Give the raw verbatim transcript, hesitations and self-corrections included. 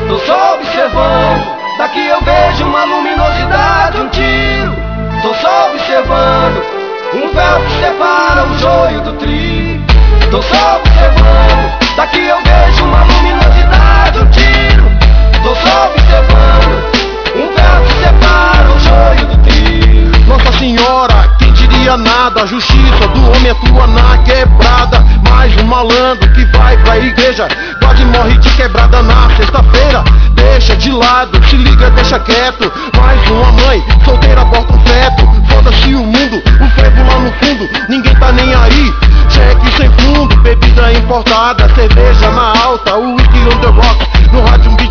tô só observando. Daqui eu vejo uma luminosidade, um tiro. Tô só observando, um véu que separa o joio do trigo. Tô só observando, daqui eu vejo uma luminosidade, um tiro. Tô só observando, um véu que separa o joio do trigo. Nossa Senhora, quem diria nada? A justiça do homem atua na quebrada. Mais um malandro que vai pra igreja, quase morre de quebrada na sexta-feira. Deixa de lado, se liga, deixa quieto. Mais uma mãe solteira aborta um feto. Foda-se o mundo, o frevo lá no fundo, ninguém tá nem aí. Cheque sem fundo, bebida importada, cerveja na alta, whisky on the rocks, no rádio um